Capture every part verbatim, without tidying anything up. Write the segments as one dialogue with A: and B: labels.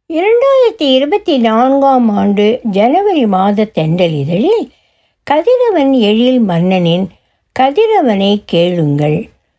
A: இரண்டாயிரத்தி இருபத்தி நான்காம் ஆண்டு ஜனவரி மாத தென்றல் இதழில் கதிரவன் எழில் மன்னனின் கதிரவனை கேளுங்கள்.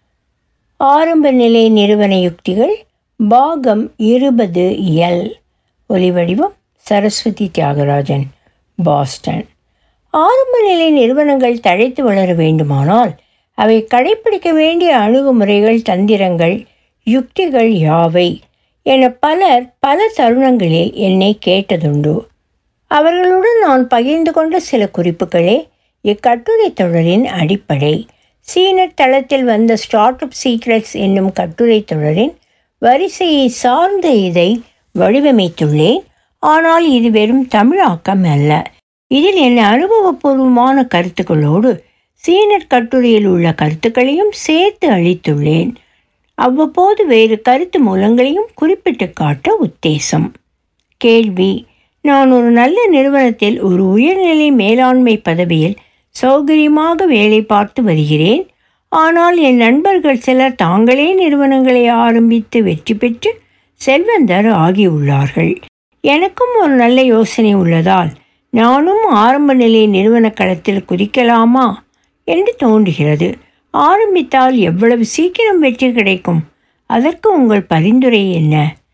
A: ஆரம்ப நிலை நிறுவன யுக்திகள் பாகம் இருபது எல். ஒலிவடிவம் சரஸ்வதி தியாகராஜன், பாஸ்டன். ஆரம்ப நிலை நிறுவனங்கள் தழைத்து வளர வேண்டுமானால் அவை கடைப்பிடிக்க வேண்டிய அணுகுமுறைகள், தந்திரங்கள், யுக்திகள் யாவை என பலர் பல தருணங்களில் என்னை கேட்டதுண்டு. அவர்களுடன் நான் பகிர்ந்து கொண்ட சில குறிப்புகளே இக்கட்டுரை தொடரின் அடிப்படை. சீனர் தளத்தில் வந்த ஸ்டார்ட் அப் சீக்ரெட்ஸ் என்னும் கட்டுரை தொடரின் வரிசையை சார்ந்து இதை வடிவமைத்துள்ளேன். ஆனால் இது வெறும் தமிழாக்கம் அல்ல. இதில் என் அனுபவபூர்வமான கருத்துக்களோடு சீனர் கட்டுரையில் உள்ள கருத்துக்களையும் சேர்த்து அளித்துள்ளேன். அவ்வப்போது வேறு கருத்து மூலங்களையும் குறிப்பிட்டு காட்ட உத்தேசம். கேள்வி: நான் ஒரு நல்ல நிறுவனத்தில் ஒரு உயர்நிலை மேலாண்மை பதவியில் சௌகரியமாக வேலை பார்த்து வருகிறேன். ஆனால் என் நண்பர்கள் சிலர் தாங்களே நிறுவனங்களை ஆரம்பித்து வெற்றி பெற்று செல்வந்தர் ஆகியுள்ளார்கள். எனக்கும் ஒரு நல்ல யோசனை உள்ளதால் நானும் ஆரம்ப நிலை நிறுவன களத்தில் குதிக்கலாமா என்று தோன்றுகிறது. ஆரம்பித்தால் எவ்வளவு சீக்கிரம் வெற்றி கிடைக்கும்? அதற்கு உங்கள் பரிந்துரை என்ன?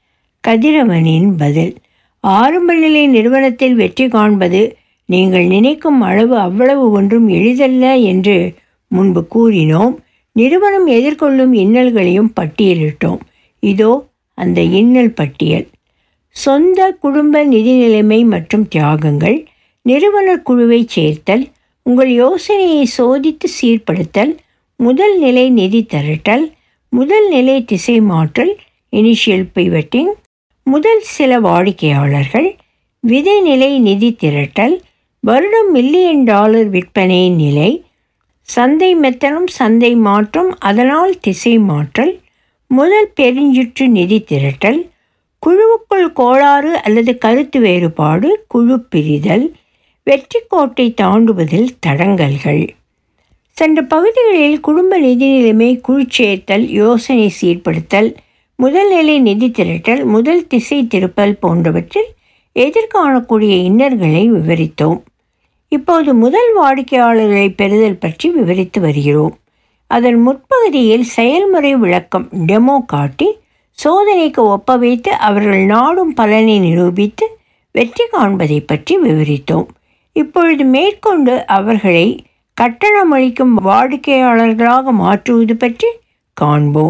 A: கதிரவனின் பதில்: ஆரம்ப நிலை நிறுவனத்தில் வெற்றி காண்பது நீங்கள் நினைக்கும் அளவு அவ்வளவு ஒன்றும் எளிதல்ல என்று முன்பு கூறினோம். நிறுவனம் எதிர்கொள்ளும் இன்னல்களையும் பட்டியலிட்டோம். இதோ அந்த இன்னல் பட்டியல்: சொந்த குடும்ப நிதி நிலைமை மற்றும் தியாகங்கள், நிறுவனர் குழுவை சேர்த்தல், உங்கள் யோசனையை சோதித்து சீர்படுத்தல், முதல் நிலை நிதி திரட்டல், முதல் நிலை திசை மாற்றல் இனிஷியல் பிவட்டிங், முதல் சில வாடிக்கையாளர்கள், விதை நிலை நிதி திரட்டல், வருடம் மில்லியன் டாலர் விற்பனை நிலை, சந்தை மெத்தனம் சந்தை மாற்றம் அதனால் திசை மாற்றல், முதல் பெருஞ்சுற்று நிதி திரட்டல், குழுவுக்குள் கோளாறு அல்லது கருத்து வேறுபாடு, குழு பிரிதல், வெற்றி கோட்டை தாண்டுவதில் தடங்கல்கள். சென்ற பகுதிகளில் குடும்ப நிதி நிலைமை, குழு சேர்த்தல், யோசனை சீர்படுத்தல், முதல் நிலை நிதி திரட்டல், முதல் திசை திருப்பல் போன்றவற்றில் எதிர்காணக்கூடிய இன்னல்களை விவரித்தோம். இப்போது முதல் வாடிக்கையாளர்களை பெறுதல் பற்றி விவரித்து வருகிறோம். அதன் முற்பகுதியில் செயல்முறை விளக்கம் டெமோ காட்டி சோதனைக்கு ஒப்ப வைத்து அவர்கள் நாடும் பலனை நிரூபித்து வெற்றி காண்பதை பற்றி விவரித்தோம். இப்பொழுது மேற்கொண்டு அவர்களை கட்டணமளிக்கும் வாடிக்கையாளர்களாக மாற்றுவது பற்றி காண்போம்.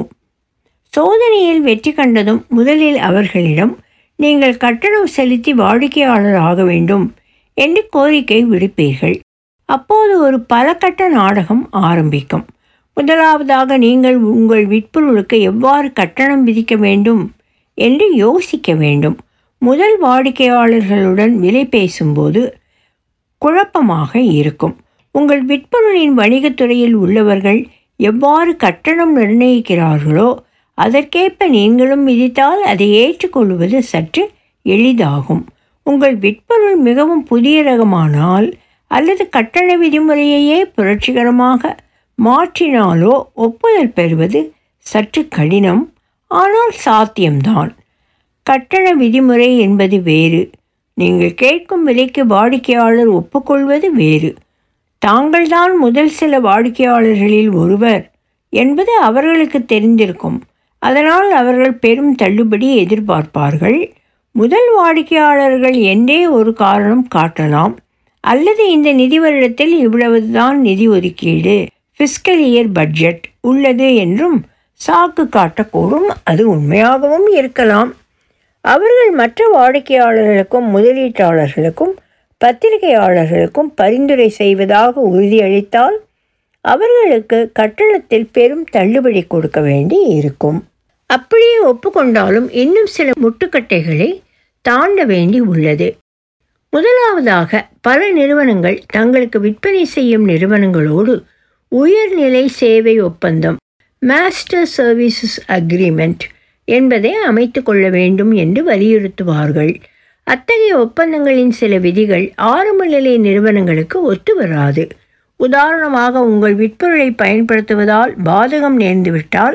A: சோதனையில் வெற்றி கண்டதும் முதலில் அவர்களிடம் நீங்கள் கட்டணம் செலுத்தி வாடிக்கையாளர் ஆக வேண்டும் என்று கோரிக்கை விடுப்பீர்கள். அப்போது ஒரு பல கட்ட நாடகம் ஆரம்பிக்கும். முதலாவதாக நீங்கள் உங்கள் விற்பொருளுக்கு எவ்வாறு கட்டணம் விதிக்க வேண்டும் என்று யோசிக்க வேண்டும். முதல் வாடிக்கையாளர்களுடன் விலை பேசும்போது குழப்பமாக இருக்கும். உங்கள் விற்பொருளின் வணிகத்துறையில் உள்ளவர்கள் எவ்வாறு கட்டணம் நிர்ணயிக்கிறார்களோ அதற்கேற்ப நீங்களும் விதித்தால் அதை ஏற்றுக்கொள்வது சற்று எளிதாகும். உங்கள் விற்பொருள் மிகவும் புதிய ரகமானால் அல்லது கட்டண விதிமுறையையே புரட்சிகரமாக மாற்றினாலோ ஒப்புதல் பெறுவது சற்று கடினம். ஆனால் சாத்தியம்தான். கட்டண விதிமுறை என்பது வேறு, நீங்கள் கேட்கும் விலைக்கு வாடிக்கையாளர் ஒப்புக்கொள்வது வேறு. தாங்கள்தான் முதல் சில வாடிக்கையாளர்களில் ஒருவர் என்பது அவர்களுக்கு தெரிந்திருக்கும். அதனால் அவர்கள் பெரும் தள்ளுபடி எதிர்பார்ப்பார்கள். முதல் வாடிக்கையாளர்கள் என்றே ஒரு காரணம் காட்டலாம். அல்லது இந்த நிதி வருடத்தில் இவ்வளவுதான் நிதி ஒதுக்கீடு, ஃபிஸ்கல் இயர் பட்ஜெட் உள்ளது என்றும் சாக்கு காட்டக்கூடும். அது உண்மையாகவும் இருக்கலாம். அவர்கள் மற்ற வாடிக்கையாளர்களுக்கும் முதலீட்டாளர்களுக்கும் பத்திரிகையாளர்களுக்கும் பரிந்துரை செய்வதாக உறுதியளித்தால் அவர்களுக்கு கட்டணத்தில் பெரும் தள்ளுபடி கொடுக்க வேண்டி இருக்கும். அப்படியே ஒப்புக்கொண்டாலும் இன்னும் சில முட்டுக்கட்டைகளை தாண்ட வேண்டி உள்ளது. முதலாவதாக, பல நிறுவனங்கள் தங்களுக்கு விற்பனை செய்யும் நிறுவனங்களோடு உயர்நிலை சேவை ஒப்பந்தம் மாஸ்டர் சர்வீசஸ் அக்ரிமெண்ட் என்பதை அமைத்து கொள்ள வேண்டும் என்று வலியுறுத்துவார்கள். அத்தகைய ஒப்பந்தங்களின் சில விதிகள் ஆரம்ப நிலை நிறுவனங்களுக்கு ஒத்து வராது. உதாரணமாக, உங்கள் விற்பொருளை பயன்படுத்துவதால் பாதகம் நேர்ந்துவிட்டால்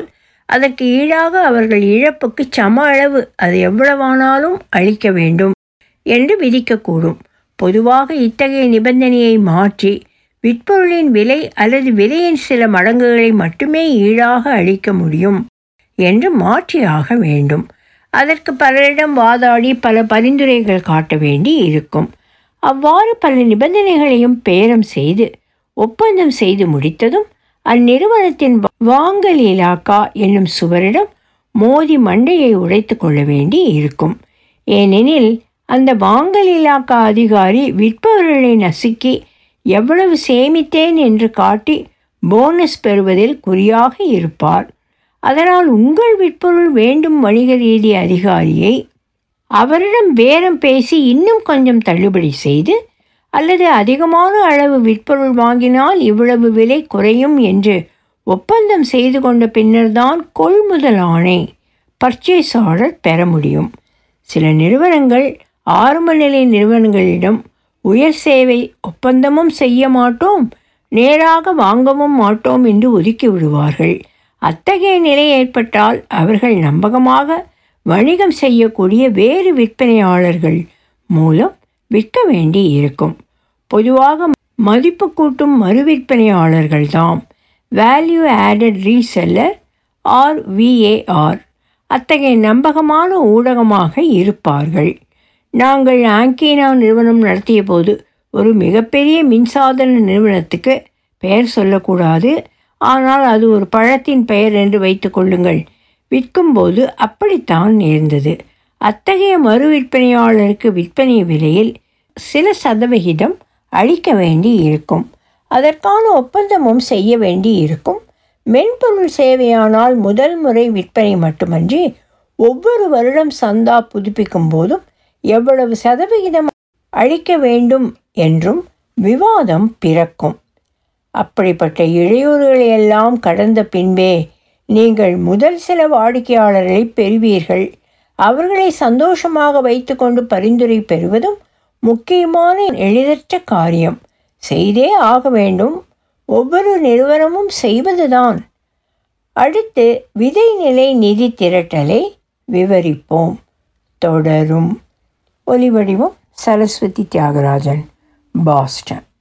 A: அதற்கு ஈடாக அவர்கள் இழப்புக்கு சம அளவு, அது எவ்வளவானாலும் அளிக்க வேண்டும் என்று விதிக்கக்கூடும். பொதுவாக இத்தகைய நிபந்தனையை மாற்றி விற்பொருளின் விலை அல்லது விலையின் சில மடங்குகளை மட்டுமே ஈடாக அளிக்க முடியும் என்று மாற்றியாக வேண்டும். அதற்கு பலரிடம் வாதாடி பல பரிந்துரைகள் காட்ட வேண்டி இருக்கும். அவ்வாறு பல நிபந்தனைகளையும் பேரம் செய்து ஒப்பந்தம் செய்து முடித்ததும் அந்நிறுவனத்தின் வாங்கல் இலாக்கா என்னும் சுவரிடம் மோதி மண்டையை உடைத்து கொள்ள வேண்டி இருக்கும். ஏனெனில் அந்த வாங்கல் இலாக்கா அதிகாரி விற்பவர்களை நசுக்கி எவ்வளவு சேமித்தேன் என்று காட்டி போனஸ் பெறுவதில் குறியாக இருப்பார். அதனால் உங்கள் விற்பொருள் வேண்டும் வணிக ரீதி அதிகாரியை அவரிடம் பேரம் பேசி இன்னும் கொஞ்சம் தள்ளுபடி செய்து அல்லது அதிகமான அளவு விற்பொருள் வாங்கினால் இவ்வளவு விலை குறையும் என்று ஒப்பந்தம் செய்து கொண்ட பின்னர்தான் கொள்முதல் ஆணை பர்ச்சேஸ் ஆர்டர் பெற முடியும். சில நிறுவனங்கள் ஆரம்ப நிலை நிறுவனங்களிடம் உயர் சேவை ஒப்பந்தமும் செய்ய மாட்டோம், நேராக வாங்கவும் மாட்டோம் என்று ஒதுக்கி விடுவார்கள். அத்தகைய நிலை ஏற்பட்டால் அவர்கள் நம்பகமாக வணிகம் செய்யக்கூடிய வேறு விற்பனையாளர்கள் மூலம் விற்க வேண்டி இருக்கும். பொதுவாக மதிப்பு கூட்டும் மறு விற்பனையாளர்கள் தாம் value added reseller or VAR அத்தகைய நம்பகமான ஊடகமாக இருப்பார்கள். நாங்கள் ஆங்கீனா நிறுவனம் நடத்திய போது ஒரு மிகப்பெரிய மின்சாதன நிறுவனத்துக்கு பெயர் சொல்லக்கூடாது, ஆனால் அது ஒரு பழத்தின் பெயர் என்று வைத்து கொள்ளுங்கள், விற்கும்போது அப்படித்தான் நேர்ந்தது. அத்தகைய மறு விற்பனையாளருக்கு விற்பனை விலையில் சில சதவிகிதம் அளிக்க வேண்டி இருக்கும். அதற்கான ஒப்பந்தமும் செய்ய வேண்டி இருக்கும். மென்பொருள் சேவையானால் முதல் முறை விற்பனை மட்டுமன்றி ஒவ்வொரு வருடம் சந்தா புதுப்பிக்கும் போதும் எவ்வளவு சதவிகிதம் அளிக்க வேண்டும் என்றும் விவாதம் பிறக்கும். அப்படிப்பட்ட இடையூறுகளை எல்லாம் கடந்த பின்பே நீங்கள் முதல் சில வாடிக்கையாளர்களை பெறுவீர்கள். அவர்களை சந்தோஷமாக வைத்து கொண்டு பரிந்துரை பெறுவதும் முக்கியமான எளிதற்ற காரியம். செய்தே ஆக வேண்டும். ஒவ்வொரு நிறுவனமும் செய்வதுதான். அடுத்து விதைநிலை நிதி திரட்டலை விவரிப்போம். தொடரும். ஒலிவடிவம் சரஸ்வதி தியாகராஜன், பாஸ்டன்.